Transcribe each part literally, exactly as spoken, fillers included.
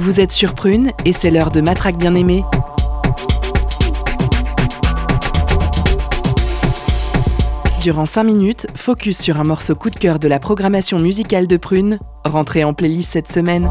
Vous êtes sur Prune et c'est l'heure de Matraque bien-aimée. Durant cinq minutes, focus sur un morceau coup de cœur de la programmation musicale de Prune, rentré en playlist cette semaine.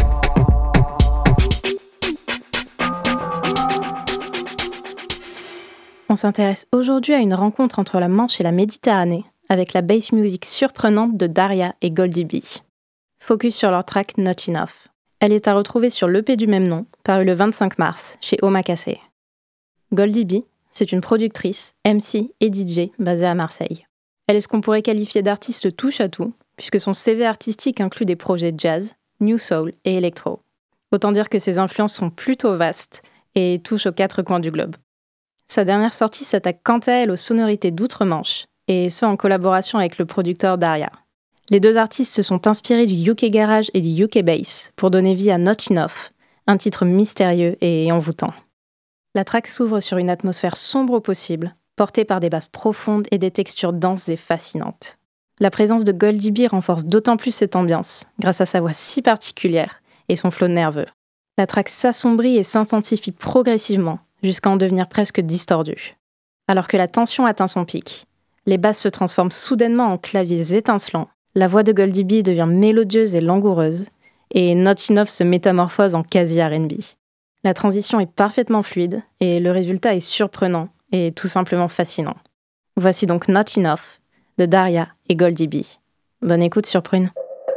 On s'intéresse aujourd'hui à une rencontre entre la Manche et la Méditerranée, avec la bass music surprenante de Daria et Goldie B. Focus sur leur track Not Enough. Elle est à retrouver sur l'E P du même nom, paru le vingt-cinq mars, chez Omakase. Goldie B, c'est une productrice, M C et D J basée à Marseille. Elle est ce qu'on pourrait qualifier d'artiste touche-à-tout, puisque son C V artistique inclut des projets jazz, new soul et électro. Autant dire que ses influences sont plutôt vastes et touchent aux quatre coins du globe. Sa dernière sortie s'attaque quant à elle aux sonorités d'outre-Manche, et ce en collaboration avec le producteur Daria. Les deux artistes se sont inspirés du U K Garage et du U K Bass pour donner vie à Not Enough, un titre mystérieux et envoûtant. La track s'ouvre sur une atmosphère sombre au possible, portée par des basses profondes et des textures denses et fascinantes. La présence de Goldie B renforce d'autant plus cette ambiance, grâce à sa voix si particulière et son flow nerveux. La track s'assombrit et s'intensifie progressivement, jusqu'à en devenir presque distordue. Alors que la tension atteint son pic, les basses se transforment soudainement en claviers étincelants, la voix de Goldie B devient mélodieuse et langoureuse, et Not Enough se métamorphose en quasi R and B. La transition est parfaitement fluide, et le résultat est surprenant et tout simplement fascinant. Voici donc Not Enough, de Daria et Goldie B. Bonne écoute sur Prune.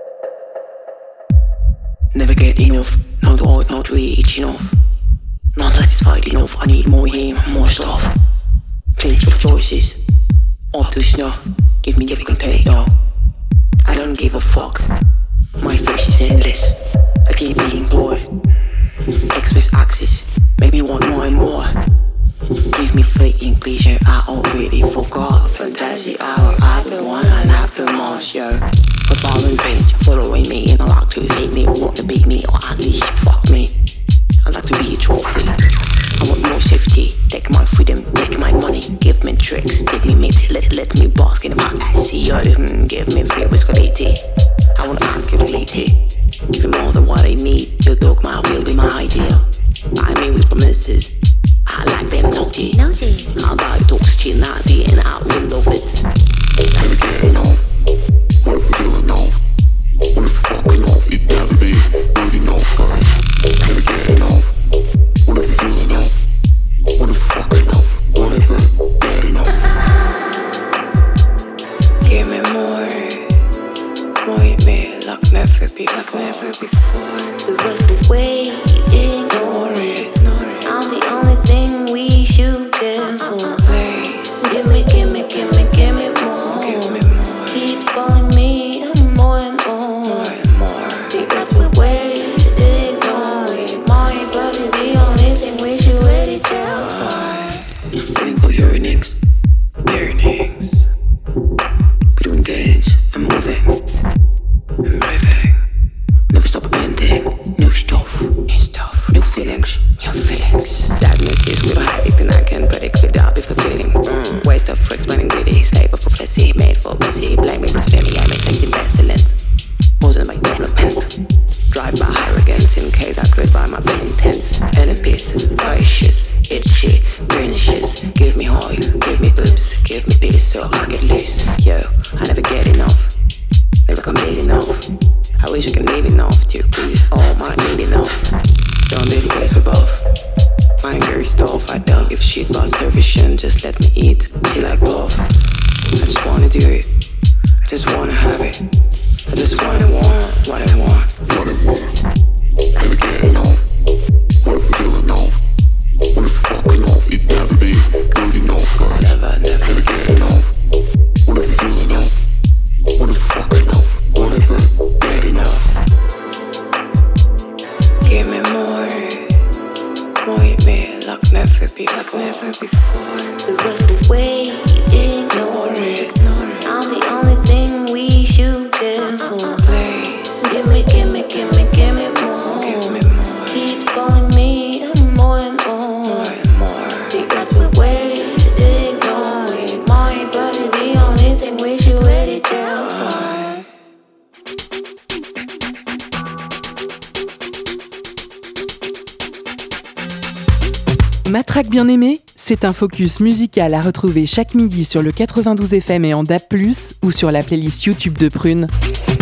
Never get enough, no doubt, no reach enough. Not satisfied enough, I need more him, more stuff. Plenty of choices, up to snuff. Give me every container. I don't give a fuck. My face is endless. I keep being bored. Express access, make me want more and more. Give me fleeting pleasure, I already forgot. Fantasy hour, I'm the one I love the most, yo. But fallen face following me, and I like to think they want to beat me, or at least fuck me. I like to be a trophy. I want more safety. Take my freedom, take my money. Give me tricks, give me meat. Let, let me bask in my S E O. Mm, give me free quality. I wanna ask you lately. Give me more than what I need. Your dogma will be my ideal. I made with promises. I like them naughty. Naughty. I buy dogs, chill naughty, and I will love it. Never get enough. Wanna feel enough. Wanna fuck enough. It never be good enough, guys. Never get enough. Wanna feel enough. Wanna fuck enough. Whatever, get enough. Give me more. Smile me like never before. Like never before. The rest away, ignore it. I'm the only thing we should get for. Please, give me, give me, give me, give me more. Give me more. Keeps calling me more and more. More and more. The rest will wait, ignore it. My body, the only thing we should wait it down for. Living for yearnings, yearnings. Between days, I'm moving, I'm breathing. Never stop ending. New stuff, new stuff, new feelings, new feelings. Diagnosis we don't hide it, then I can predict it. I'll be forgetting. Mm. Waste of explaining greedy, slave of prophecy, made for pussy. Blame me, blasphemy, I make thinking pestilent. Poison my development. Drive by arrogance in case I could buy my building tents. Enemies, vicious, itchy, pernicious. Give me oil, give me boobs, give me peace so I get loose. Yo, I never get enough, never complete enough. I wish I could live enough to please all my need enough. Don't do the best for both. My anger is tough, I don't give shit about starvation. Just let me eat till I both. I just wanna do it, I just wanna have it. I just wanna want what I want. What I want. Never get enough. Wanna feel enough. Wanna fuck enough. It never be good enough, guys. Never, never, never get enough. Wanna feel enough. Wanna fuck enough. Whatever, get enough. Give me more. Smile me like never before. Like never before. The rest away, ignore it. I'm the only thing we should get for. Please, give me, give me, give me, give me. Matraque bien aimée, c'est un focus musical à retrouver chaque midi sur le quatre-vingt-douze F M et en D A B plus, ou sur la playlist YouTube de Prune.